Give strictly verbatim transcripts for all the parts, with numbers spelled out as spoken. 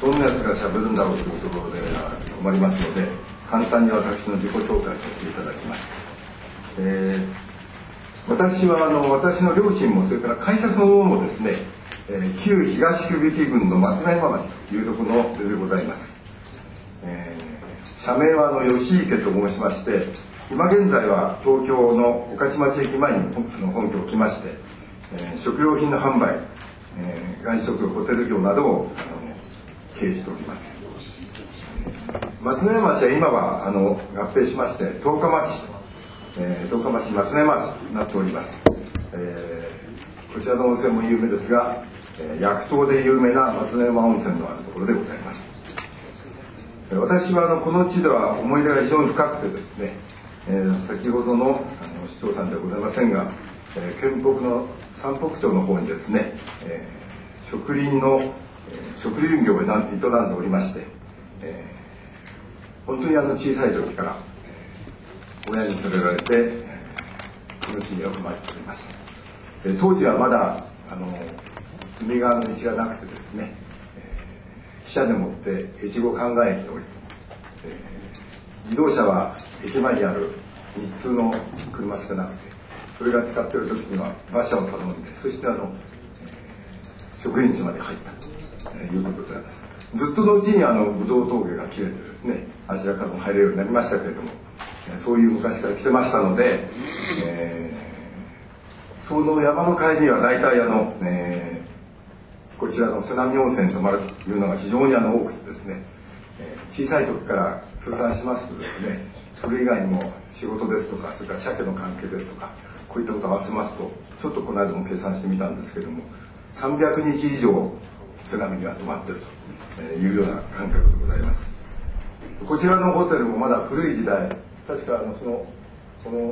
どんなやつがしゃべるんだろうというところで困りますので、簡単に私の自己紹介させていただきます。えー、私はあの私の両親もそれから会社そのものもですね、えー、旧東久引郡の松内町というところのでございます。えー、社名はあの吉池と申しまして、今現在は東京の御徒町駅前に本拠を置きまして、えー、食料品の販売、えー、外食ホテル業などをあの経営しております。松内町は今はあの合併しまして十日町、えー、十日町松内町になっております。えー、こちらの温泉も有名ですが、えー、薬湯で有名な松内山温泉のあるところでございます。私はあのこの地では思い出が非常に深くてですね、えー、先ほどのあの市長さんではございませんが、えー、県北の山北町の方にですね、えー、植林の、えー、植林業を営んでおりまして、えー、本当にあの小さい時から、えー、親に連れられて、えー、この地によく参っておりました。えー、当時はまだあの海側の道がなくてですね、えー、汽車でもって越後関川駅に降りて、えー、自動車は駅前にある日通の車しかなくて、それが使っている時には馬車を頼んで、そしてあの、えー、職員地まで入ったと、えー、いうことでございます。ずっとのうちにあのブドウ峠が切れてですね、あちらからも入れるようになりましたけれども、そういう昔から来てましたので、えー、その山の帰りには大体あの、えー、こちらの瀬波温泉に泊まるというのが非常にあの多くてですね、えー、小さい時から通算しますとですね、それ以外にも仕事ですとか、それから鮭の関係ですとか、こういったことを合わせますと、ちょっとこの間も計算してみたんですけれども、さんびゃくにち以上瀬波には泊まっているというような感覚でございます。こちらのホテルもまだ古い時代、確かあのそのこの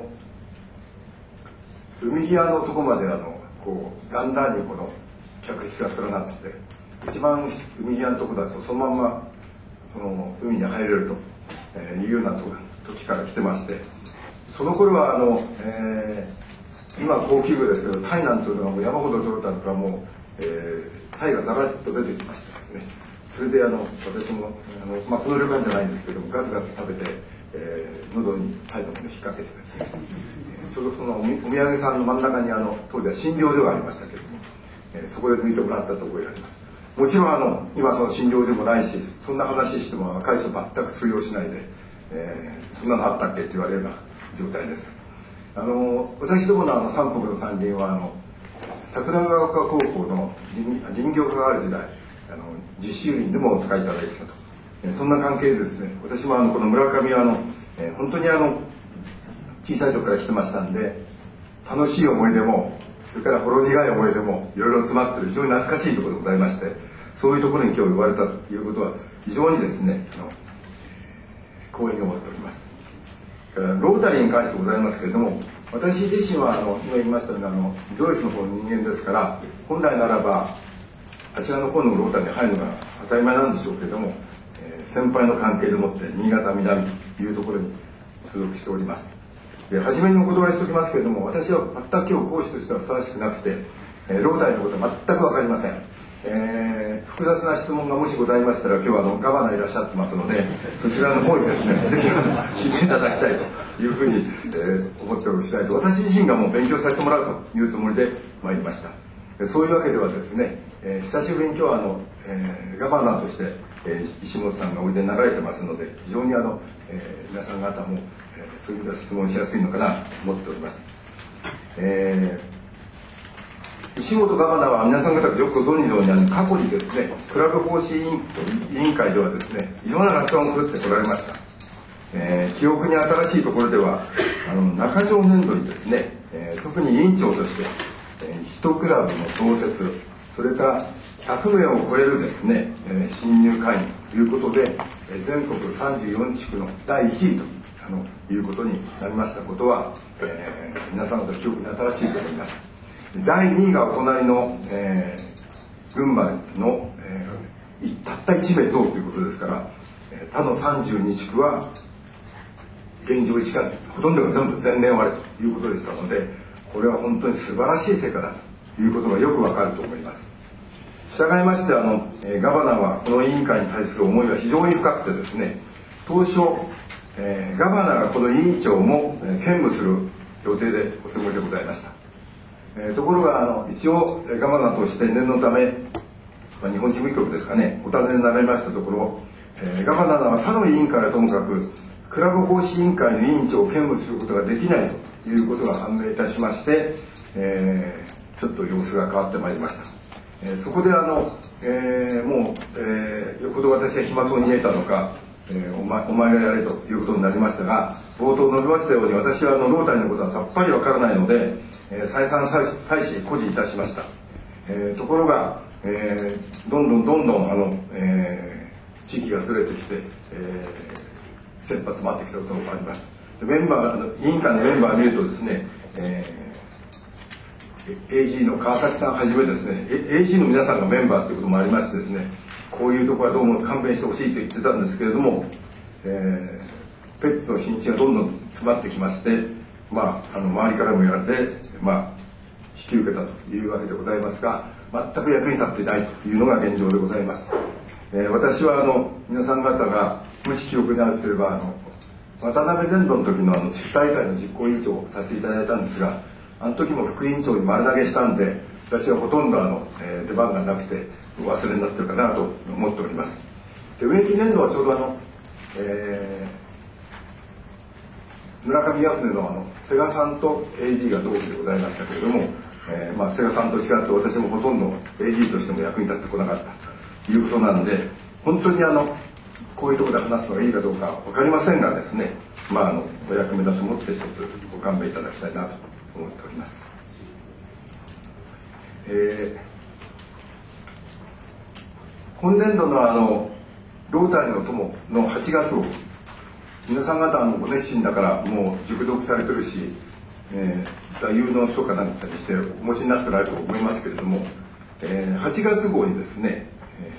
海際のところまであのこうだんだんにこの客室が連なってて、一番海際のところだとそのまんまこの海に入れるというような時から来てまして、その頃はあの、えー、今高級魚ですけど、鯛なんていうのはもう山ほど取れたのからもう、えー、鯛がざらっと出てきましてですね、それであの私もあの、まあ、この旅館じゃないんですけども、ガツガツ食べて、えー、喉に鯛のものを引っ掛けてですね、えー、ちょうどそのお土産屋さんの真ん中にあの当時は診療所がありましたけれども、えー、そこで抜いてもらったと覚えがあります。もちろんあの今その診療所もないし、そんな話しても若い人全く通用しないで、えー、そんなのあったっけって言われるような状態です。あの私どものあの三北の山林はあの桜ヶ丘高校の林業科がある時代、あの実習林でもお使いいただいてたと、えー、そんな関係でですね、私もあのこの村上はあの、えー、本当にあの小さい時から来てましたんで、楽しい思い出もそれからほろ苦い思い出もいろいろ詰まっている非常に懐かしいところでございまして、そういうところに今日呼ばれたということは非常にですね、あの光栄に思っております。ロータリーに関してございますけれども、私自身はあの今言いましたようにあのジョイスの方の人間ですから、本来ならばあちらの方のロータリーに入るのが当たり前なんでしょうけれども、えー、先輩の関係でもって新潟南というところに所属しております。で、初めにお断りしておきますけれども、私は全く今日講師としてはふさわしくなくて、えー、ロータリーのことは全く分かりません。えー、複雑な質問がもしございましたら、今日はあのガバナいらっしゃってますので、そちらの方にですね、ぜひ聞いていただきたいというふうに、えー、思っておる次第と、私自身がもう勉強させてもらうというつもりで参りました。そういうわけではですね、えー、久しぶりに今日はあの、えー、ガバナーとして、えー、石本さんがおいでになられてますので、非常にあの、えー、皆さん方も、えー、そういう意味では質問しやすいのかなと思っております。えー石本ガバナーは皆さん方がよくご存知のように、あの過去にですね、クラブ方針委員委員会ではですね、いろんな落胆を振るってこられました。えー、記憶に新しいところでは、あの中条年度にですね、えー、特に委員長として、えー、ヒトクラブの創設、それからひゃくめいを超えるですね、えー、新入会員ということで、えー、全国さんじゅうよんちくのだいいちいとあのいうことになりましたことは、えー、皆さん方記憶に新しいと思います。だいにいがお隣の、えー、群馬の、えー、たったいちめい等ということですから、えー、他のさんじゅうにちくは現状いちかほとんどが全部前年割れということでしたので、これは本当に素晴らしい成果だということがよくわかると思います。し従いましてあの、えー、ガバナはこの委員会に対する思いが非常に深くてですね、当初、えー、ガバナがこの委員長も、えー、兼務する予定でおつもりでございました。えー、ところがあの一応ガバナとして念のため、まあ、日本事務局ですかね、お尋ねになられましたところ、えー、ガバナは他の委員会はともかくクラブ奉仕委員会の委員長を兼務することができないということが判明いたしまして、えー、ちょっと様子が変わってまいりました。えー、そこであの、えー、もう、えー、よほど私は暇そうに見えたのか、えー、お前、お前がやれということになりましたが、冒頭述べましたように私はあのロータリーのことはさっぱりわからないので、えー、再三再四固辞いたしました。えー、ところが、えー、どんどんどんどんあの、えー、地域がずれてきて、えー、切羽詰まってきたこともあります。メンバー、委員会のメンバーを見るとですね、えーエージー の川崎さんはじめですね、エージー の皆さんがメンバーということもありましてですね、こういうところはどうも勘弁してほしいと言ってたんですけれども、えー、ペットの日にちがどんどん詰まってきまして、まあ、あの周りからも言われて、まあ、引き受けたというわけでございますが、全く役に立っていないというのが現状でございます。えー、私はあの皆さん方がもし記憶にあるとすれば、あの渡辺伝道の時のあの地区大会の実行委員長をさせていただいたんですが、あの時も副委員長に丸投げしたんで、私はほとんどあの、えー、出番がなくて忘れになってるかなと思っております。で、植木年度はちょうどあの、えー、村上ヤフネのあの瀬賀さんと エージー が同期でございましたけれども、えーまあ、瀬賀さんと違って私もほとんど エージー としても役に立ってこなかったということなので、本当にあのこういうところで話すのがいいかどうか分かりませんがですね、まあ、あのお役目だと思って一つご勘弁いただきたいなと思っております。えー、今年度のあのロータリーの友のはちがつ号、皆さん方のご熱心だからもう熟読されてるし、えー、座右の書かなんかにしてお持ちになってられると思いますけれども、えー、はちがつ号にですね、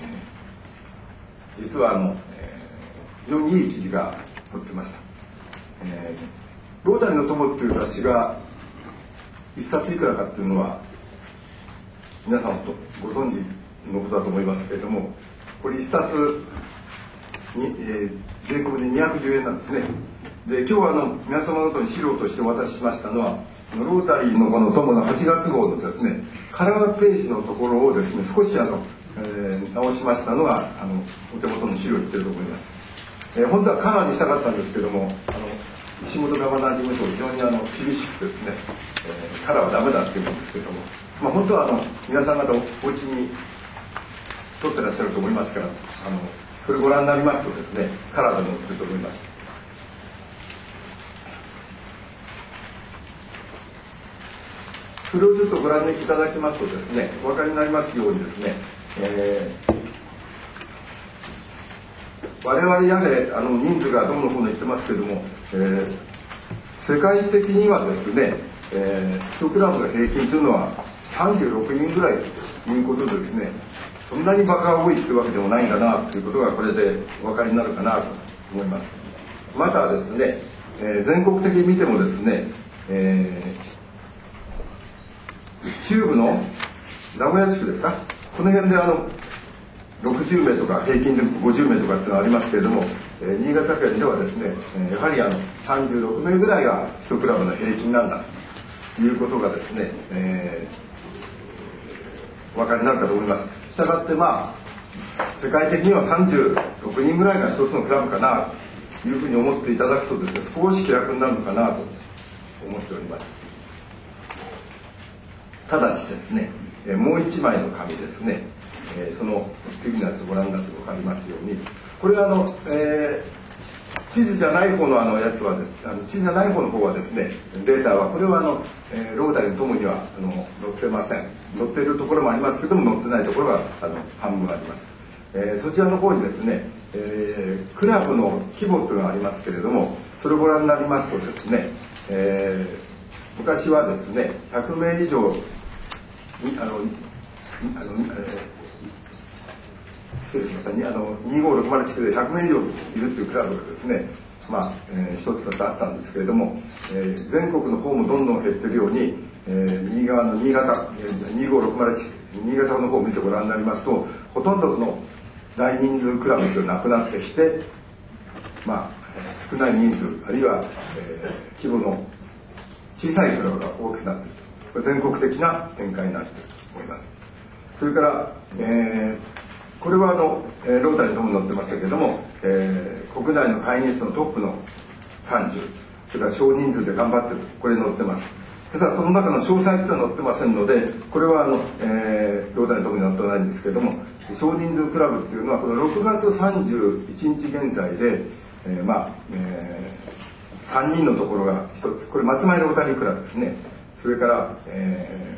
えー、実はあの、えー、非常にいい記事が載ってました。えー、ロータリーの友っていう雑誌が一冊いくらかっていうのは皆さんとご存知のことだと思いますけれども、これ一冊に、えー、税込みでにひゃくじゅうえんなんですね。で、今日はあの皆様方に資料としてお渡ししましたのは、ロータリーのこの友のはちがつ号のですね、カラーページのところをですね、少しあの、えー、直しましたのがあのお手元の資料に言ってると思います。えー、本当はカラーにしたかったんですけども、あの石本ガバナー事務所非常にあの厳しくてですね、えー、カラーはダメだって言うんですけども、まあ、本当はあの皆さん方お家に撮ってらっしゃると思いますから、あのそれご覧になりますとですね、カラーで載ってると思います。それをちょっとご覧いただきますとですね、お分かりになりますようにですね、えー、我々やれあの人数がどうのこうの言ってますけれども、えー、世界的にはですね、えー、いちクラブの平均というのはさんじゅうろくにんぐらいということでですね、そんなにバカが多いというわけでもないんだなということがこれでお分かりになるかなと思います。またですね、えー、全国的に見てもですね、えー、中部の名古屋地区ですか、この辺であのろくじゅうめいとか平均でごじゅうめいとかっていうのがありますけれども、えー、新潟県ではですね、やはりあのさんじゅうろくめいぐらいがいちクラブの平均なんだということがですね、えー、お分かりになるかと思います。したがってまあ世界的にはさんじゅうろくにんぐらいが一つのクラブかなというふうに思っていただくとですね、少し気楽になるのかなと思っております。ただしですね、えー、もう一枚の紙ですね、えー、その次のやつご覧になって分かりますように、これはあの、えー、地図じゃない方のあのやつはです、あの地図じゃない方の方はですね、データはこれはあの、えー、ロータリーの友にはあの載ってません。載っているところもありますけども、載ってないところがあの半分あります。えー、そちらの方にですね、えー、クラブの規模というのがありますけれども、それをご覧になりますとですね、えー、昔はですね、ひゃくめい以上にあのあの、えー失礼しました。あのにごろくまる地区でひゃくめい以上いるというクラブがですね、まあ、えー、一つあったんですけれども、えー、全国の方もどんどん減っているように、えー、右側の新潟、にごろくまる地区、 新潟の方を見てご覧になりますと、ほとんどの大人数クラブというのはなくなってきて、まあ、少ない人数あるいは、えー、規模の小さいクラブが大きくなっていると、全国的な展開になっていると思います。それから、えー、これはあの、えー、ロータリーの方に載ってましたけれども、えー、国内の会員数のトップのさんじゅう、それから少人数で頑張っていると、これに載ってます。ただその中の詳細というのは載ってませんので、これはあの、えー、ロータリーのところに載ってないんですけれども、少人数クラブっていうのはこのろくがつさんじゅういちにち現在で、えー、まあ、えー、さんにんのところがひとつ、これ松前ロータリークラブですね。それから、え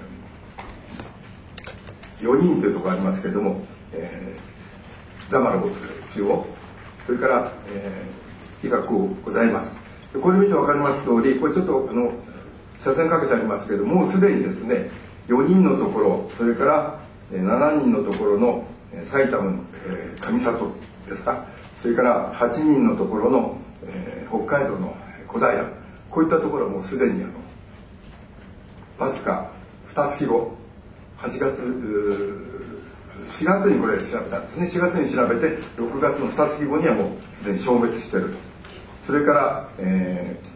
ー、よにんというところがありますけれども、えー、ザマロボ中央、それから、えー、医学校ございます。これ見て分かります通り、これちょっとあの車線かけてありますけれども、もうすでにですね、よにんのところ、それからしちにんのところの埼玉の、えー、上里ですか、それからはちにんのところの、えー、北海道の小平、こういったところはもうすでにあのわずかにかげつご、はちがつ、しがつにこれ調べたんですね。しがつに調べてろくがつのにかげつごにはもうすでに消滅していると。それから、えー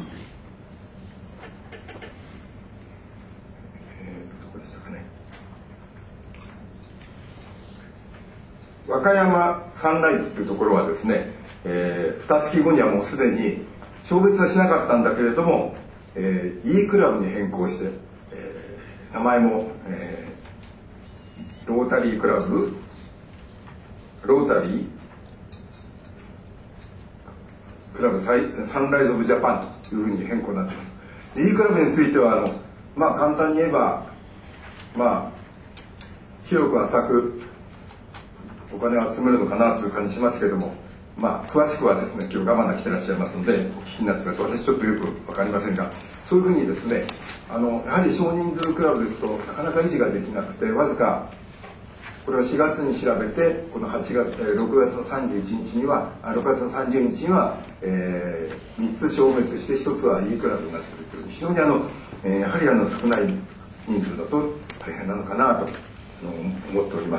和歌山サンライズというところはですね、えー、にかげつごにはもうすでに消滅はしなかったんだけれども、えー、E クラブに変更して、えー、名前も、えー、ロータリークラブロータリークラブサンライズオブジャパンというふうに変更になっています。E クラブについてはあの、まあ、簡単に言えば、まあ、広く浅くお金を集めるのかなという感じしますけれども、まあ、詳しくはですね、今日我慢が来てらっしゃいますので、お聞きになってください。私ちょっとよくわかりませんが、そういうふうにですね、あの、やはり少人数クラブですと、なかなか維持ができなくて、わずか、これはしがつに調べて、このはちがつ、ろくがつのさんじゅういちにちには、ろくがつのさんじゅうにちには、えー、みっつ消滅して、ひとつは E クラブになっているという、非常にあの、えー、やはりあの、少ない人数だと大変なのかなと思っております。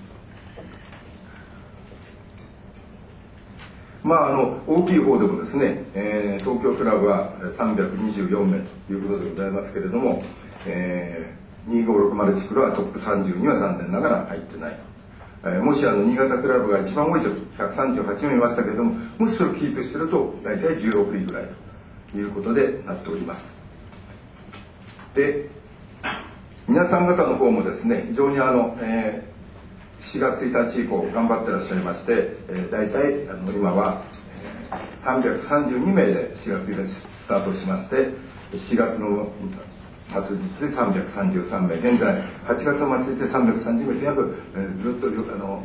まあ、あの大きい方でもですね、えー、東京クラブはさんびゃくにじゅうよんめいということでございますけれども、えー、にごろくまる地区はトップさんじゅうには残念ながら入ってないと、えー、もしあの新潟クラブが一番多いとひゃくさんじゅうはちめいいましたけれども、もしそれをキープしてると大体じゅうろくいぐらいということでなっております。で、皆さん方の方もですね、非常にあの、えーしがつついたち以降頑張ってらっしゃいまして、えー、大体あの今は、えー、さんびゃくさんじゅうにめいでしがつついたちスタートしまして、しがつの末日でさんびゃくさんじゅうさんめい、現在はちがつの末日でさんびゃくさんじゅうめいと約、えー、ずっとあの、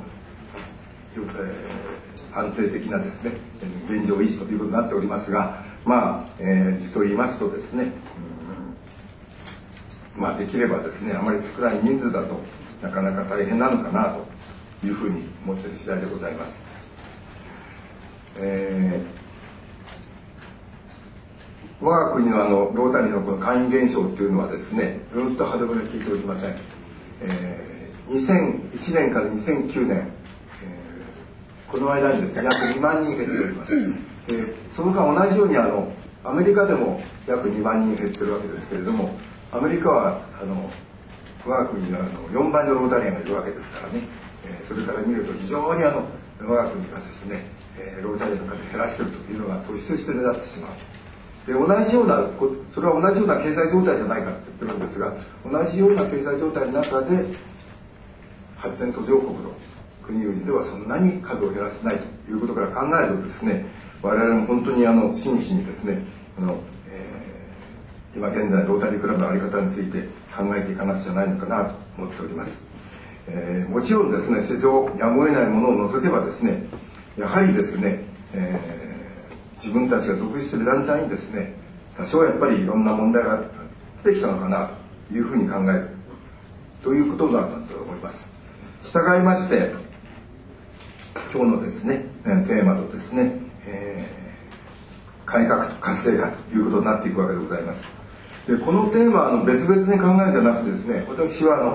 えー、安定的なですね現状維持ということになっておりますが、まあ、えー、実を言いますとですね、うん、まあできればですね、あまり少ない人数だとなかなか大変なのかなというふうに思っている次第でございます。えー、我が国のあのロータリーのこの会員減少というのはですね、ずっと歯止めが効いておりません。えー、にせんいちねんからにせんきゅうねん、えー、この間にですね、約にまんにん減っております。えー、その間同じようにあのアメリカでも約にまんにん減ってるわけですけれども、アメリカはあの我が国にはあのよんばいのロータリアがいるわけですからね、えー、それから見ると非常にあの我が国がですね、えー、ロータリアの数を減らしているというのが突出して目立ってしまう。で、同じような、それは同じような経済状態じゃないかって言ってるんですが、同じような経済状態の中で発展途上国の国々ではそんなに数を減らせないということから考えるとですね、我々も本当にあの真摯にですね、あの、えー、今現在ロータリークラブの在り方について考えていかなくちゃないのかなと思っております。えー、もちろんですね、市場やむを得ないものを除けばですね、やはりですね、えー、自分たちが属している団体にですね、多少やっぱりいろんな問題が出てきたのかなというふうに考えるということだったと思います。従いまして今日のですねテーマとですね、えー、改革と活性化ということになっていくわけでございます。で、このテーマはあの別々に考えてなくてですね、私はあの、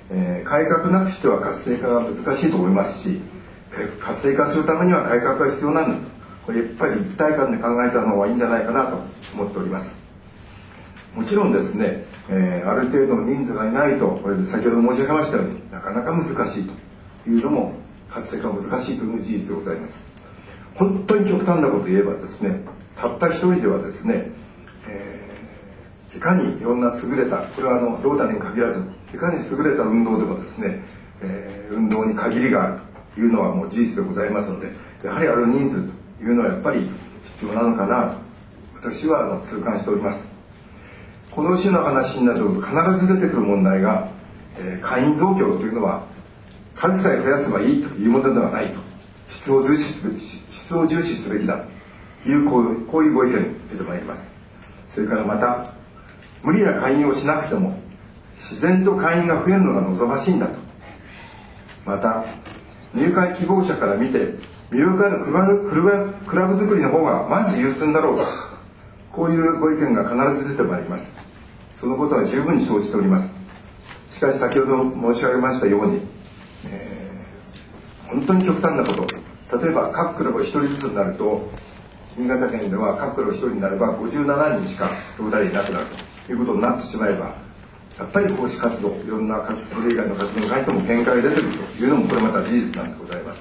えー、改革なくしては活性化が難しいと思いますし、活性化するためには改革が必要なんだと、これやっぱり一体感で考えた方がいいんじゃないかなと思っております。もちろんですね、えー、ある程度の人数がいないと、これで先ほど申し上げましたようになかなか難しいというのも、活性化が難しいという事実でございます。本当に極端なことを言えばですね、たった一人ではですね、えー、いかにいろんな優れた、これはあのロータリーに限らず、いかに優れた運動でもですね、えー、運動に限りがあるというのはもう事実でございますので、やはりある人数というのはやっぱり必要なのかなと私はあの痛感しております。この種の話になると必ず出てくる問題が、えー、会員増強というのは数さえ増やせばいいというものではないと、質を重視すべき、質を重視すべきだというこう、こういうご意見出てまいります。それからまた、無理な会員をしなくても自然と会員が増えるのが望ましいんだと。また、入会希望者から見て魅力あるクラブ、クラブ、クラブ作りの方がまず優先だろうと、こういうご意見が必ず出てまいります。そのことは十分に承知しております。しかし先ほど申し上げましたように、えー、本当に極端なこと、例えば各クラブがひとりずつになると、新潟県では各クラブひとりになればごじゅうななにんしかロータリーいなくなるということになってしまえば、やっぱり奉仕活動、いろんなそれ以外の活動に関しても限界が出てくるというのもこれまた事実なんでございます。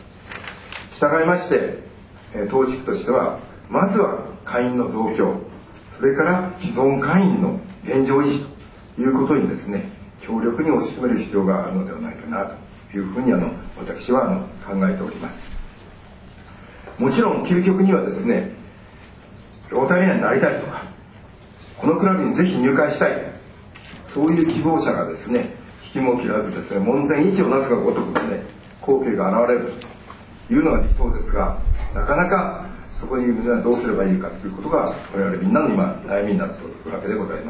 従いまして、えー、当地区としてはまずは会員の増強、それから既存会員の現状維持ということにですね、強力に推し進める必要があるのではないかなというふうにあの私はあの考えております。もちろん究極にはですね、ロータリアンになりたいとか、このクラブにぜひ入会したい、そういう希望者がですね、引きも切らずですね、門前一をなすがごとくですね、光景が現れるというのが理想ですが、なかなかそこにみんなどうすればいいかということが我々みんなの今悩みになっているわけでございます。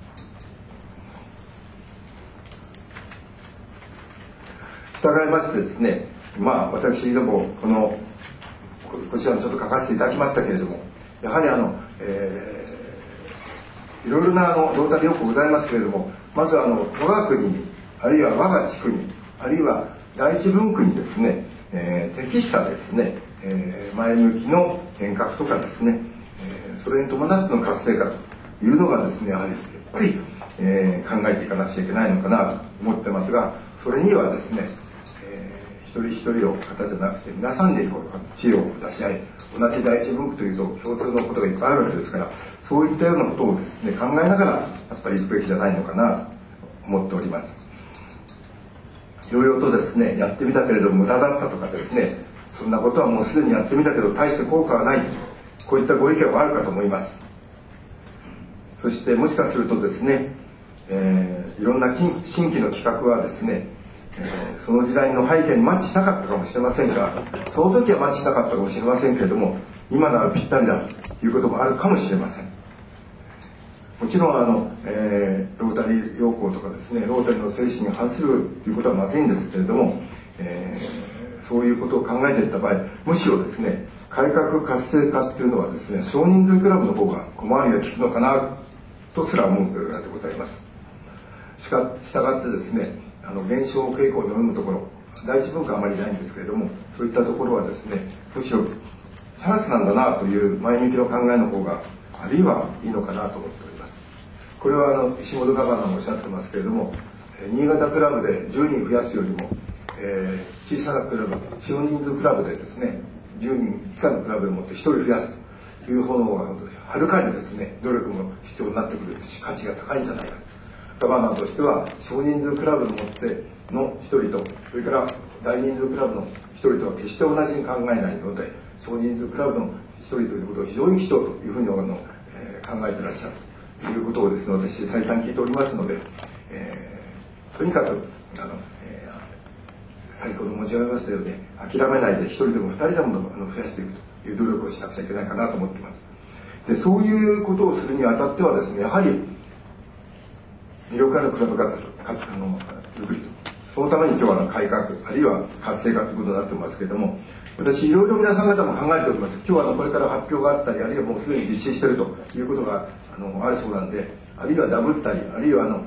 従いましてですね、まあ私でもこのこちらにちょっと書かせていただきましたけれども、やはりあの、えー、いろいろなあのロータリーよくございますけれども、まずあの我が国に、あるいは我が地区に、あるいは第一分区にですね、えー、適したですね、えー、前向きの変革とかですね、えー、それに伴っての活性化というのがですね、やはりやっぱり、えー、考えていかなくちゃいけないのかなと思ってますが、それにはですね、一人一人の方じゃなくて皆さんでこう知恵を出し合い、同じ第一分区というと共通のことがいっぱいあるわけですから、そういったようなことをですね考えながらやっぱり行くべきじゃないのかなと思っております。いろいろとですねやってみたけれど無駄だったとかですね、そんなことはもうすでにやってみたけど大して効果がない、こういったご意見はあるかと思います。そしてもしかするとですね、えー、いろんな新規の企画はですね、えー、その時代の背景にマッチしなかったかもしれませんが、その時はマッチしなかったかもしれませんけれども、今ならぴったりだということもあるかもしれません。もちろんあの、えー、ロータリー要項とかですね、ロータリーの精神に反するということはまずいんですけれども、えー、そういうことを考えていった場合、むしろですね、改革活性化っていうのはですね、少人数クラブの方が小回りが利くのかなとすら思うぐらいでございます。しか従ってですね、あの減少傾向に及むところ、第一分区はあまりないんですけれども、そういったところはですね、むしろチャンスなんだなという前向きの考えの方があるいはいいのかなと思っております。これはあの石本ガバナもおっしゃってますけれども、新潟クラブでじゅうにん増やすよりも、えー、小さなクラブ、少人数クラブでですね、じゅうにん以下のクラブでもってひとり増やすという方の方がはるかにですね、努力も必要になってくるし、価値が高いんじゃないか。ガバナーとしては少人数クラブでもっての一人と、それから大人数クラブの一人とは決して同じに考えないので、少人数クラブの一人ということを非常に貴重というふうにあの、えー、考えていらっしゃるということをですね、私再三聞いておりますので、えー、とにかくあの、えー、先ほど申し上げましたように諦めないで一人でも二人でもあの増やしていくという努力をしなくちゃいけないかなと思っています。で、そういうことをするにあたってはですね、やはり魅力あるクラブ活動あの作りと、そのために今日は改革あるいは活性化ということになってますけれども、私いろいろ皆さん方も考えております。今日はこれから発表があったり、あるいはもうすでに実施しているということがあのあるそうなんで、あるいはダブったり、あるいはあの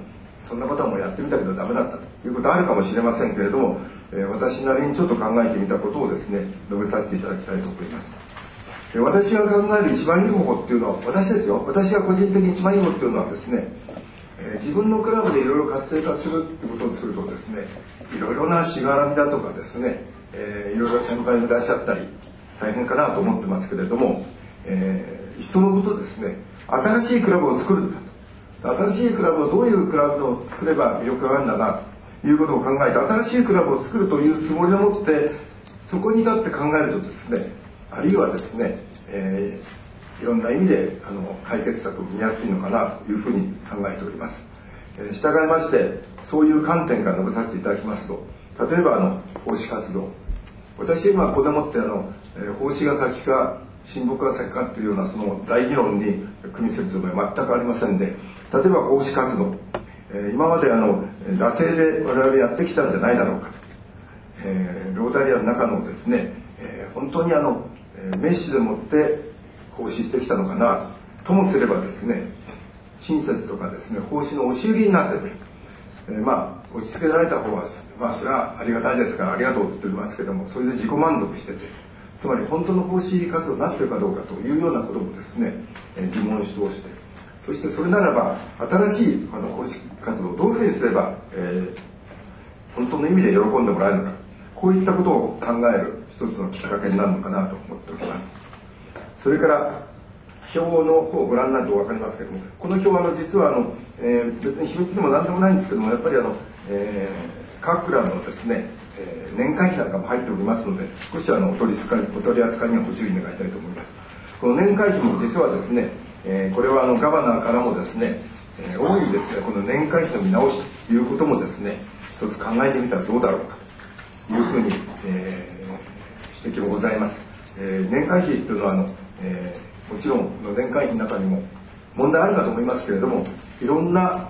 そんなことはもうやってみたけどダメだったということはあるかもしれませんけれども、えー、私なりにちょっと考えてみたことをですね述べさせていただきたいと思います。えー、私が考える一番いい方法っていうのは、私ですよ、私が個人的に一番いい方法っていうのはですね、えー、自分のクラブでいろいろ活性化するってことをするとですね、いろいろなしがらみだとかですね、えー、いろいろ先輩もいらっしゃったり大変かなと思ってますけれども、えー、いっそのことですね、新しいクラブを作るんだと、新しいクラブをどういうクラブを作れば魅力があるんだなということを考えて、新しいクラブを作るというつもりを持ってそこに立って考えるとですね、あるいはですね、えー、いろんな意味であの解決策を見やすいのかなというふうに考えております。えー、従いましてそういう観点から述べさせていただきますと、例えばあの奉仕活動、私今ここでもってあの、えー、奉仕が先か親睦が先かというようなその大議論に組みするつもりは全くありませんで、例えば奉仕活動、えー、今まであの惰性で我々やってきたんじゃないだろうか、えー、ロータリアの中のですね、えー、本当にあのメッシュでもって奉仕してきたのかなともすればですね、親切とかですね奉仕の押し売りになってて、えー、まあ押し付けられた方はまあそれはありがたいですからありがとうと言っておりますけども、それで自己満足してて、つまり本当の奉仕活動になっているかどうかというようなこともですね、えー、疑問を通して、そしてそれならば新しいあの奉仕活動をどういうふうにすれば、えー、本当の意味で喜んでもらえるのか、こういったことを考える一つのきっかけになるのかなと思っております。それから表の方をご覧になると分かりますけれども、この表はあの実はあの、えー、別に秘密でも何でもないんですけども、やっぱりあの、えー、各クラブのですね、えー、年会費なんかも入っておりますので、少しあのお取り扱い、お取り扱いにはご注意願いたいと思います。この年会費も実はですね、えー、これはあのガバナーからもですね、えー、大いにですね、この年会費の見直しということもですね、一つ考えてみたらどうだろうかというふうに、えー、指摘もございます。えー、年会費というのはあの、えー、もちろん年会費の中にも問題あるかと思いますけれども、いろんな費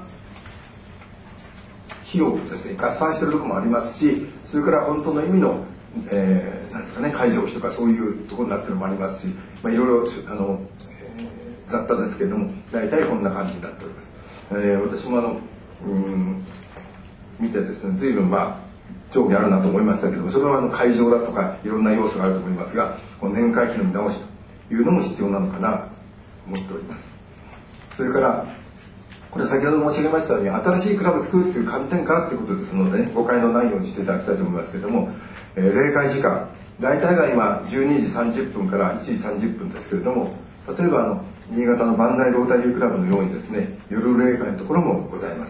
用をですね合算しているところもありますし、それから本当の意味の、えー、なんですかね、会場費とかそういうところになっているのもありますし、まあ、いろいろあの、えー、雑多ですけれども、大体こんな感じになっております。えー、私もあのうん見てですね、随分まあ興味あるなと思いましたけども、それはあの会場だとかいろんな要素があると思いますが、この年会費の見直しというのも必要なのかなと思っております。それからこれ先ほど申し上げましたように、新しいクラブを作るという観点からということですので、ね、誤解のないようにしていただきたいと思いますけれども、えー、例会時間大体が今じゅうにじさんじゅっぷんからいちじさんじゅっぷんですけれども、例えばあの新潟の磐梯ロータリークラブのようにですね、夜例会のところもございます。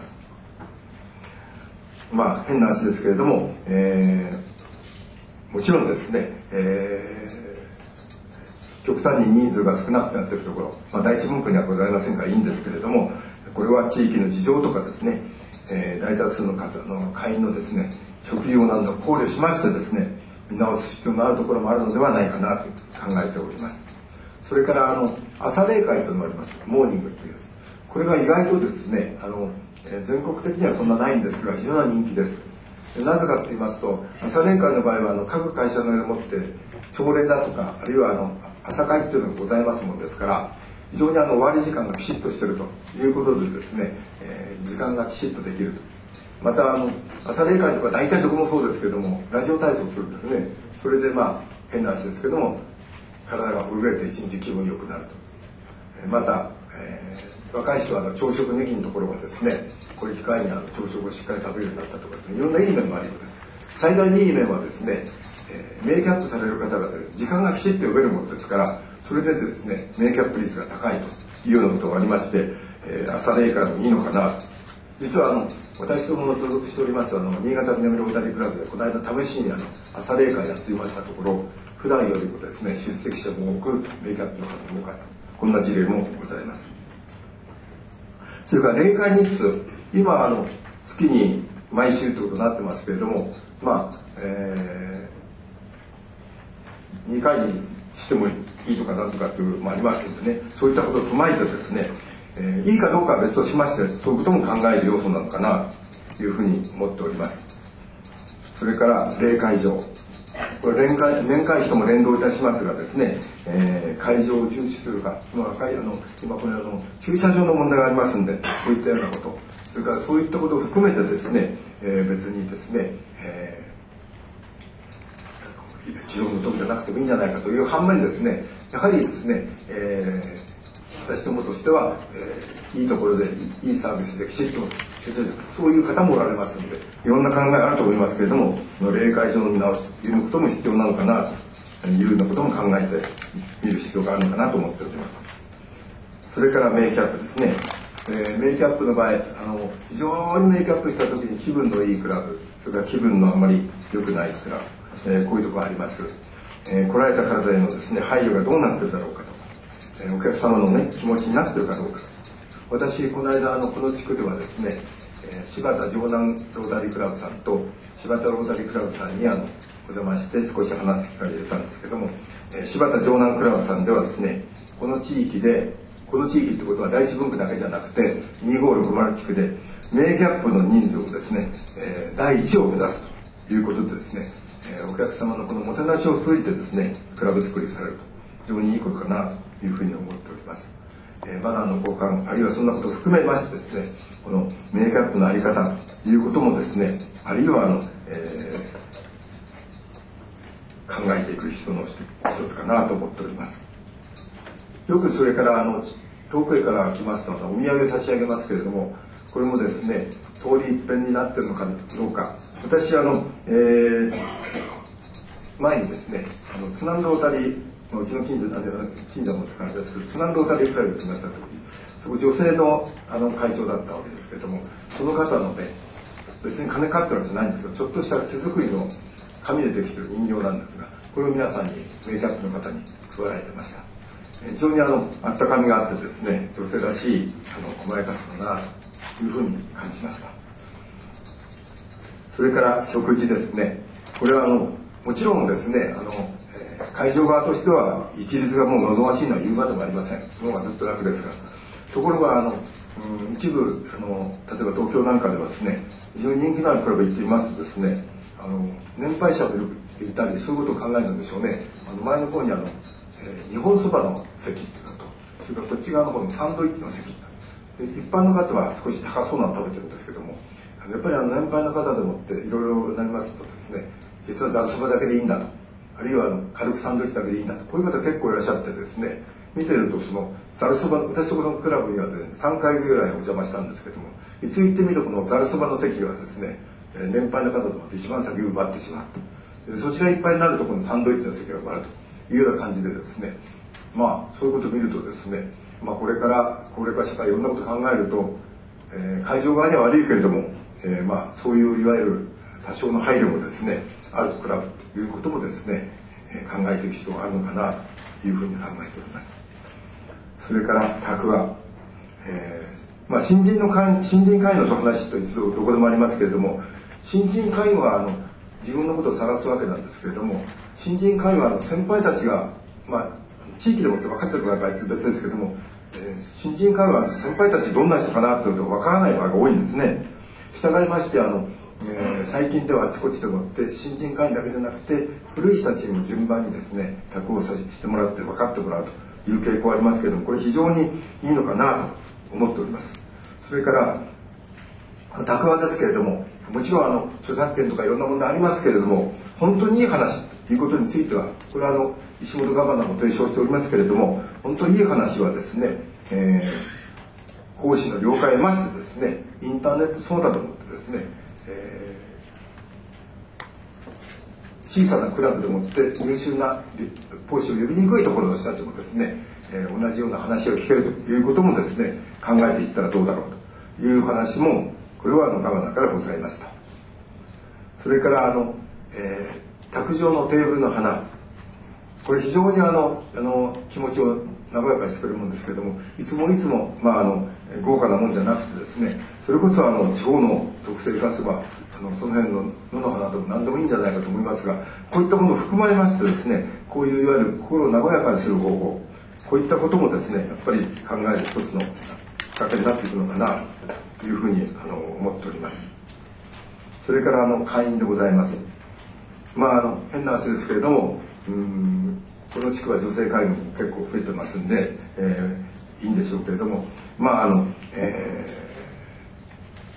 まあ変な話ですけれども、えー、もちろんですね、えー、極端に人数が少なくなっているところ、まあ、第一文句にはございませんからいいんですけれども、これは地域の事情とかですね、えー、大多数の数の会員のですね食用などを考慮しましてですね、見直す必要のあるところもあるのではないかなと考えております。それからあの朝例会というのもあります。モーニングというやつ、これが意外とですね、あの全国的にはそんなないんですが非常に人気です。なぜかと言いますと、朝例会の場合はあの各会社の上でもって朝礼だとか、あるいはあの朝会というのがございますものですから、非常にあの終わり時間がきちっとしているということでですね、えー、時間がきちっとできると。またあの朝例会とか大体どこもそうですけれども、ラジオ体操するんですね。それでまあ変な話ですけども、体が震えて一日気分良くなると。また、えー、若い人はあの朝食ネギのところはですね、これ機会にあの朝食をしっかり食べるようになったとかですね、いろんないい面もあるようです。最大にいい面はですね、えー、メイキャップされる方々で時間がきちっと読めるものですから、それでですねメイキャップ率が高いというようなことがありまして、えー、朝例会もいいのかなと。実はあの私どもの所属しておりますあの新潟南ロータリークラブでこの間試しにあの朝例会やっていましたところ、普段よりもですね出席者も多くメイキャップの方も多かった、こんな事例もございます。それから例会日数、今あの月に毎週ということになってますけれども、まあ、えー、にかいにしてもいいとかなんとかというのもありますのでね、そういったことを踏まえてですね、えー、いいかどうかは別としまして、そういうことも考える要素なのかなというふうに思っております。それから例会場、これ年会年会費とも連動いたしますがですね、えー、会場を重視するか、今若いあの今これあの駐車場の問題がありますんで、こういったようなこと、 それからそういったことを含めてですね、えー、別にですね、えー、持論の時じゃなくてもいいんじゃないかという反面ですね、やはりですね、えー、私どもとしては、えー、いいところでいいサービスできちっとそういう方もおられますので、いろんな考えあると思いますけれども、霊界上の見直しということも必要なのかなというようなことも考えてみる必要があるのかなと思っております。それからメイキャップですね。えー、メイキャップの場合、あの非常にメイキャップした時に気分のいいクラブ、それから気分のあまり良くないクラブ、えー、こういうところがあります。えー、来られた方へのですね配慮がどうなってるだろうかとか、えー、お客様のね気持ちになってるかどうか。私この間あのこの地区ではですね、えー、柴田城南ロータリークラブさんと柴田ロータリークラブさんにあのお邪魔して少し話す機会を入れたんですけども、えー、柴田城南クラブさんではですね、この地域でこの地域ってことは第一分区だけじゃなくてにごーろくまる地区でメイキャップの人数をですね、えー、だいいちを目指すということでですね、えー、お客様のこのもてなしを通じてですねクラブ作りされると非常にいいことかなというふうに思っております。えー、マナーの交換あるいはそんなことを含めましてですね、このメイキャップの在り方ということもですね、あるいはあの、えー、考えていく必要の一つかなと思っております。よくそれからあの遠くへから来ますとお土産差し上げますけれども、これもですね通り一遍になっているのかどうか。私あの、えー、前にですねあの津南ロータリーのうちの近所なんで近所も使うんですけど、津南ロータリークラブに来ました時、そこ女性のあの会長だったわけですけれども、その方のね別に金かかってるわけじゃないんですけど、ちょっとした手作りの紙でできている人形なんですが、これを皆さんにメイキャップの方に配られてました。非常にあのあったかみがあってですね、女性らしいあの細やかさだなというふうに感じました。それから食事ですね。これはあのもちろんですね、あの、えー、会場側としては一律がもう望ましいのは言うまでもありません。その方がずっと楽ですが、ところがあの、うん、一部あの例えば東京なんかではですね、非常に人気のあるクラブ行ってみますとですね、あの年配者もよくいたりそういうことを考えるんでしょうね。あの前の方にあの日本そばの席っていうのと、それからこっち側の方のサンドイッチの席で、一般の方は少し高そうなのを食べてるんですけども、やっぱりあの年配の方でもっていろいろなりますとですね、実はざるそばだけでいいんだと、あるいはあの軽くサンドイッチだけでいいんだと、こういう方結構いらっしゃってですね、見てるとそのざるそば、私そこのクラブには、ね、さんかいぐらいお邪魔したんですけども、いつ行ってみるとこのざるそばの席がですね、年配の方でもって一番先を奪ってしまって、そちらいっぱいになるとこのサンドイッチの席が奪われるというような感じでですね、まあそういうことを見るとですね、まあこれから高齢化社会いろんなことを考えると、えー、会場側には悪いけれども、えー、まあそういういわゆる多少の配慮もですねあるクラブということもですね、えー、考えていく必要があるのかなというふうに考えております。それから客は、えー、まあ新人の会新人会員の話と一度どこでもありますけれども、新人会員はあの自分のことを探すわけなんですけれども、新人会員はあの先輩たちがまあ地域でもって分かってる場合は別ですけども、えー、新人会員は先輩たちどんな人かなというと分からない場合が多いんですね。従いましてあの、えー、最近ではあちこちでもって新人会員だけでなくて古い人たちにも順番にですね客をさせてもらって分かってもらうという傾向がありますけれども、これ非常にいいのかなと思っております。それから宅話ですけれども、もちろんあの著作権とかいろんな問題ありますけれども、本当にいい話ということについてはこれはあの石本ガバナも提唱しておりますけれども、本当にいい話はですね、えー、講師の了解を得ましてですね、インターネットそうだと思ってですね、えー、小さなクラブでもって優秀な講師を呼びにくいところの人たちもですね、えー、同じような話を聞けるということもですね考えていったらどうだろうという話もこれはあのガバナからございました。それからあの、えー、卓上のテーブルの花、これ非常にあのあの気持ちを和やかにしてくれるもんですけれども、いつもいつも、まあ、あの豪華なもんじゃなくてですね、それこそあの地方の特性を生かせばあのその辺の野の花でも何でもいいんじゃないかと思いますが、こういったものを含まれましてですね、こういういわゆる心を和やかにする方法、こういったこともですねやっぱり考える一つのきっかけになっていくのかなというふうにあの思っております。それからあの会員でございます。まああの変な話ですけれども、うーんこの地区は女性会員も結構増えてますんで、えー、いいんでしょうけれども、まああの、え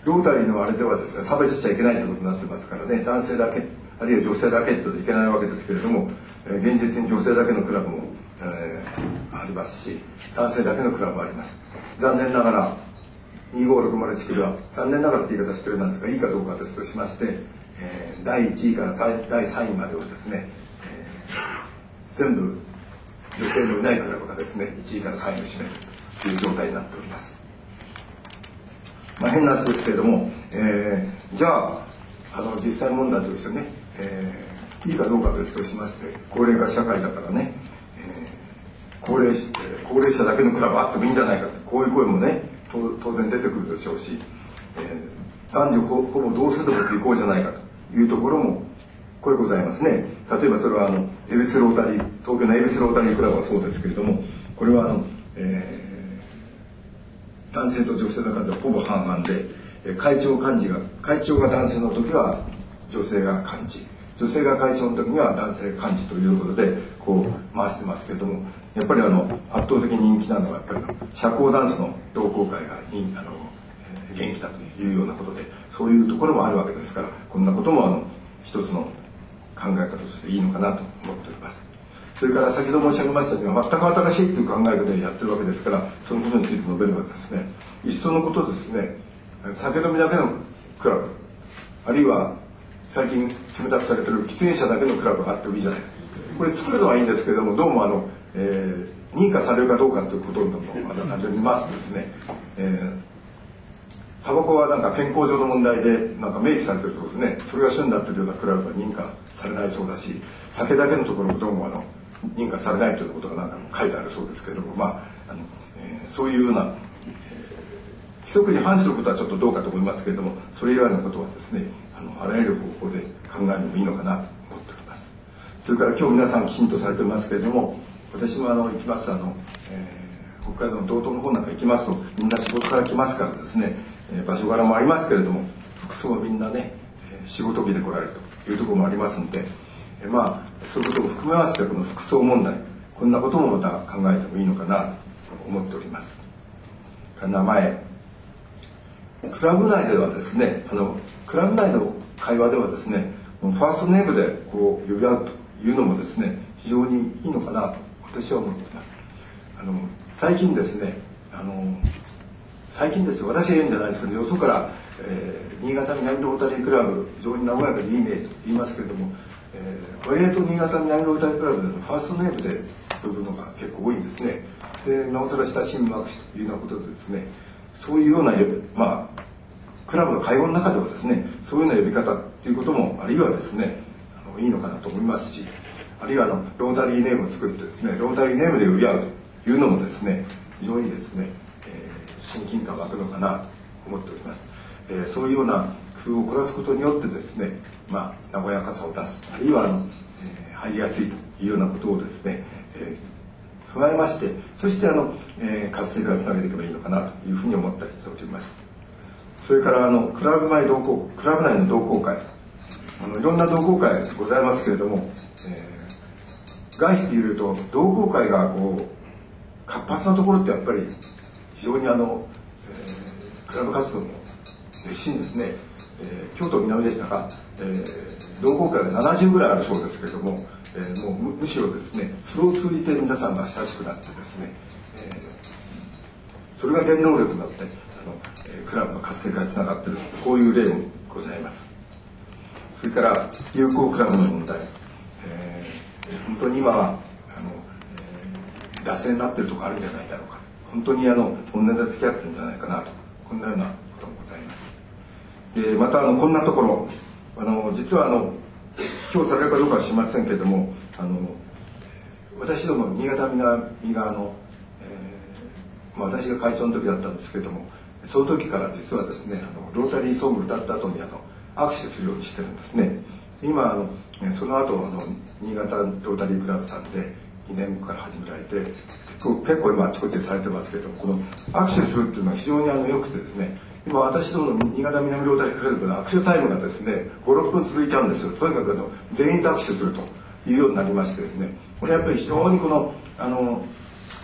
ロータリーのあれではですね、差別しちゃいけないということになってますからね、男性だけあるいは女性だけといけないわけですけれども、えー、現実に女性だけのクラブも、えー、ありますし、男性だけのクラブもあります。残念ながらにごろくまる地区では、残念ながらって言い方失礼なんですが、いいかどうかは別としまして、えー、だいいちいからだいさんいまではですね、えー、全部女性のいないクラブがですね、いちいからさんいを占めるという状態になっております。まあ、変な話ですけれども、えー、じゃあ、あの実際問題としてね、えー、いいかどうかは別としまして、高齢化社会だからね、えー、高齢高齢者だけのクラブあってもいいんじゃないかと、こういう声もね当然出てくるでしょうし、えー、男女ほぼ同数でもっていこうじゃないかというところもこれございますね。例えばそれはあの恵比寿ロータリー、東京の恵比寿ロータリークラブはそうですけれども、これはあの、えー、男性と女性の数はほぼ半々で、会長幹事が会長が男性の時は女性が幹事、女性が会長の時には男性幹事ということでこう回してますけれども、やっぱりあの圧倒的に人気なのはやっぱり社交ダンスの同好会がいあの元気だというようなことで、そういうところもあるわけですから、こんなこともあの一つの考え方としていいのかなと思っております。それから先ほど申し上げましたように、全く新しいという考え方でやってるわけですから、そのことについて述べればですね、一層のことですね、酒飲みだけのクラブ、あるいは最近冷たくされている喫煙者だけのクラブがあってもいいじゃないか。これ作るのはいいんですけれども、どうもあの、えー、認可されるかどうかということを見ますとですね、えー、タバコはなんか健康上の問題でなんか明記されているそうですね。それが主になっているようなクラブは認可されないそうだし、酒だけのところもどうもあの認可されないということがなんか書いてあるそうですけれども、まあ、あのえー、そういうような規則に反することはちょっとどうかと思いますけれども、それ以外のことはですね、あのあらゆる方法で考えてもいいのかなと思っております。それから今日皆さんきちんとされておりますけれども、私もあの行きますあの、えー、北海道の道東の方なんか行きますと、みんな仕事から来ますからですね、えー、場所柄もありますけれども、服装みんなね、えー、仕事着で来られるというところもありますので、えー、まあそういうことも含めましてこの服装問題、こんなこともまた考えてもいいのかなと思っております。名前、クラブ内ではですね、あのクラブ内の会話ではですね、ファーストネームでこう呼び合うというのもですね、非常にいいのかなと私は思っています。あの最近ですね、あの最近ですよ、私が言うんじゃないですけど、よそから、えー、新潟南ロータリークラブ非常に和やかでいいねと言いますけれども、えー、割合と新潟南ロータリークラブでのファーストネームで呼ぶのが結構多いんですね。でなおさら親しみまくしというようなことでですね、そういうような、まあ、クラブの会合の中ではですね、そういうような呼び方ということも、あるいはですね、あのいいのかなと思いますし、あるいはあのロータリーネームを作ってですね、ロータリーネームで呼び合うというのもですね、非常にですね、えー、親近感が湧くのかなと思っております。えー、そういうような工夫を凝らすことによってですね、まあ、和やかさを出す、あるいはあの、えー、入りやすいというようなことをですね、えー踏まえまして、そしてあの、えー、活性化につなげていけばいいのかなというふうに思ったりしております。それからあのクラブ内同好クラブ内の同好会、あのいろんな同好会ございますけれども、えー、概して言うと同好会がこう活発なところってやっぱり非常にあの、えー、クラブ活動も熱心ですね。えー、京都南でしたか、えー、同好会がななじゅうぐらいあるそうですけれども、えー、もう む, むしろですね、それを通じて皆さんが親しくなってですね、えー、それが原動力になってあの、えー、クラブの活性化につながっている、こういう例もございます。それから友好クラブの問題、えー、本当に今はあの、えー、惰性になっているところあるんじゃないだろうか、本当にあの本音で付き合ってるんじゃないかなと、こんなようなこともございます。でまたあのこんなところ、あの実はあの今日されるかどうかは知りませんけれども、あの私ども新潟南側の、えーまあ、私が会長の時だったんですけれども、その時から実はですね、あのロータリーソング歌った後にあの握手するようにしてるんですね。今あのその後あの新潟ロータリークラブさんでにねんごから始められて、結構今あちこちでされてますけれども、この握手するっていうのは非常にあの良くてですね、今私どもの新潟南ロータリークラブの握手タイムがですねごろっぷん続いちゃうんですよ。とにかくあの全員と握手するというようになりましてですね、これやっぱり非常にこのあの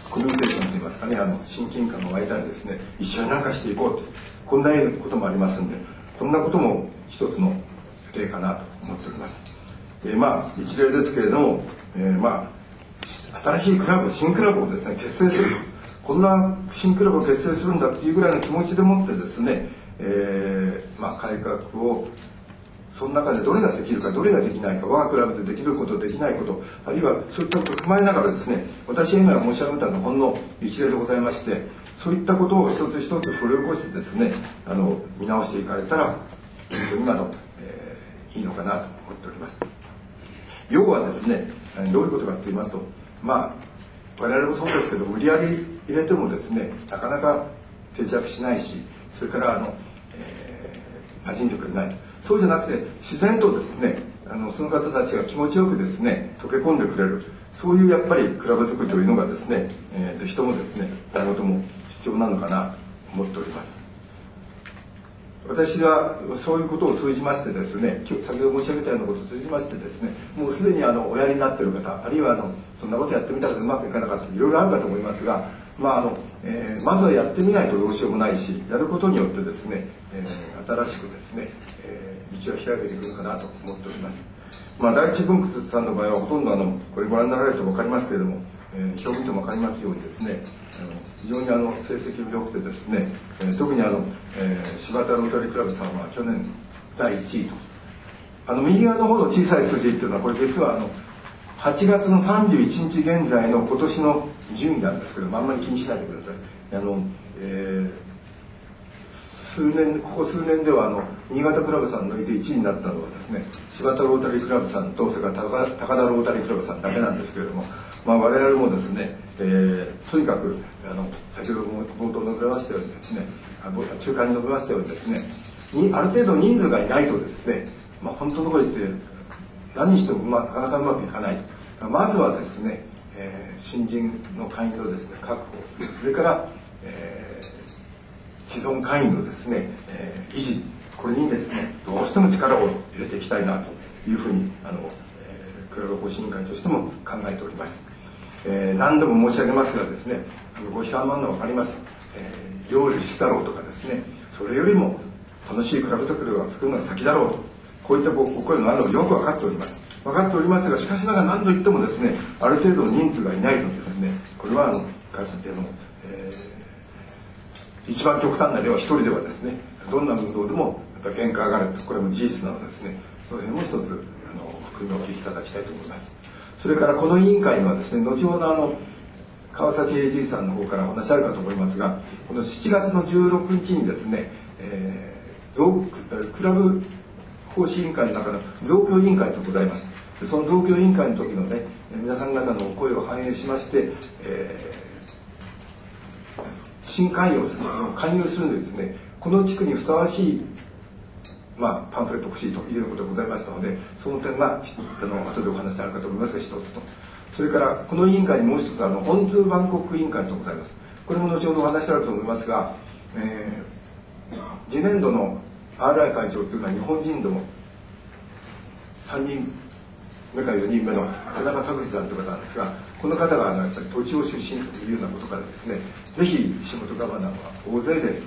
コミュニケーションといいますかね、あの親近感が湧いたりですね、一緒に何かしていこうと、こんなこともありますんで、こんなことも一つの例かなと思っております。でまあ一例ですけれども、えー、まあ新しいクラブ、新クラブをですね結成する、こんな新クラブを結成するんだというぐらいの気持ちでもってですね、えー、まあ改革をその中でどれができるかどれができないか、我がクラブでできることできないこと、あるいはそういったことを踏まえながらですね、私が今申し上げたのはほんの一例でございまして、そういったことを一つ一つ掘り起こしてですね、あの見直していかれたら本当に今の、えー、いいのかなと思っております。要はですね、どういうことかと言いますと、まあ我々もそうですけど、売り上げ入れてもですね、なかなか定着しないし、それからあの、えー、馴染んでくれない。そうじゃなくて自然とですね、あのその方たちが気持ちよくですね溶け込んでくれる、そういうやっぱりクラブ作りというのがですね、えー、人もですね誰事も必要なのかなと思っております。私はそういうことを通じましてですね、先ほど申し上げたようなことを通じましてですね、もうすでにあのおやりになっている方、あるいはあのそんなことやってみたらうまくいかなかったりいろいろあるかと思いますが、まああのえー、まずはやってみないとどうしようもないし、やることによってですね、えー、新しくですね、えー、道を開けてくるかなと思っております。まあ、第一分割さんの場合はほとんどあのこれご覧になられると分かりますけれども、えー、表を見ても分かりますようにですね、あの非常にあの成績も良くてですね、えー、特にあの、えー、柴田ロータリークラブさんは去年だいいちいと、あの右側の方の小さい数字っていうのはこれ実はあのはちがつのさんじゅういちにち現在の今年の順位なんですけど、あんまり気にしないでください。あの、えー、数年ここ数年ではあの新潟クラブさん抜いていちいになったのはですね、柴田ロータリークラブさんとそれから高田ロータリークラブさんだけなんですけれども、まあ、我々もですね、えー、とにかくあの先ほども冒頭述べましたようにですね、中間に述べましたようにですね、にある程度人数がいないとですね、まあ、本当のところ言って何にしても、まあ、なかなかうまくいかない。まずはですね、えー、新人の会員のですね確保、それから、えー、既存会員のですね、えー、維持、これにですねどうしても力を入れていきたいなというふうにあの、えー、クラブ方針委員会としても考えております。えー、何度も申し上げますがですね、ご批判もあるのは分かります。えー、料理したろうとかですね、それよりも楽しいクラブ作りを作るのが先だろうと、こういったご声のあるのをよく分かっております。分かっておりますが、しかしながら何と言ってもですね、ある程度の人数がいないとですね、これはあの会社での、えー、一番極端な例は一人ではですね、どんな運動でもやっぱり原価上がると、これも事実なのですね、その辺も一つあの含みをお聞きいただきたいと思います。それからこの委員会にはですね、後ほどあの川崎 エージー さんの方からお話あるかと思いますが、このしちがつのじゅうろくにちにですね、えー、クラブ方針委員会の中の増強委員会とございます。その増強委員会の時のね、皆さん方の声を反映しまして、えー、新会員を勧誘するんですね、この地区にふさわしい、まあ、パンフレット欲しいというようなことがございましたので、その点があの後でお話あるかと思いますが一つと、それからこの委員会にもう一つあのオンツーバンコク委員会とございます。これも後ほどお話あると思いますが、えー、次年度の アールアイ 会長というのは日本人でもさんにんめかよにんめの田中作司さんという方なんですが、この方がやっぱり都庁出身というようなことからですね、ぜひ仕事ガバナーは大勢で、え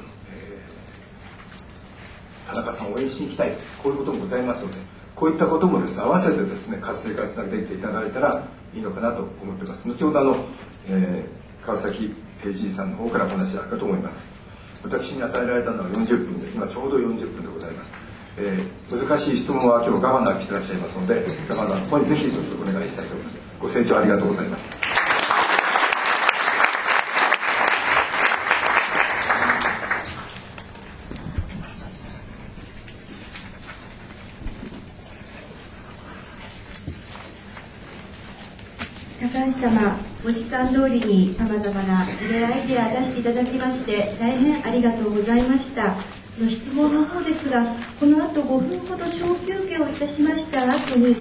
ー、田中さんを応援しに行きたい、こういうこともございますので、こういったこともですね合わせてですね活性化つなげていっていただいたらいいのかなと思っています。後ほどあの、えー、川崎 エージー さんの方からお話あるかと思います。私に与えられたのはよんじゅっぷんで、今ちょうどよんじゅっぷんでございます。えー、難しい質問は今日ガバナー来てらっしゃいますので、ガバナーの方にぜひ一つお願いしたいと思います。ご清聴ありがとうございます。 高橋様、お時間通りにさまざまな事例アイデア出していただきまして大変ありがとうございました。の質問の方ですが、この後ごふんほど小休憩をいたしました後に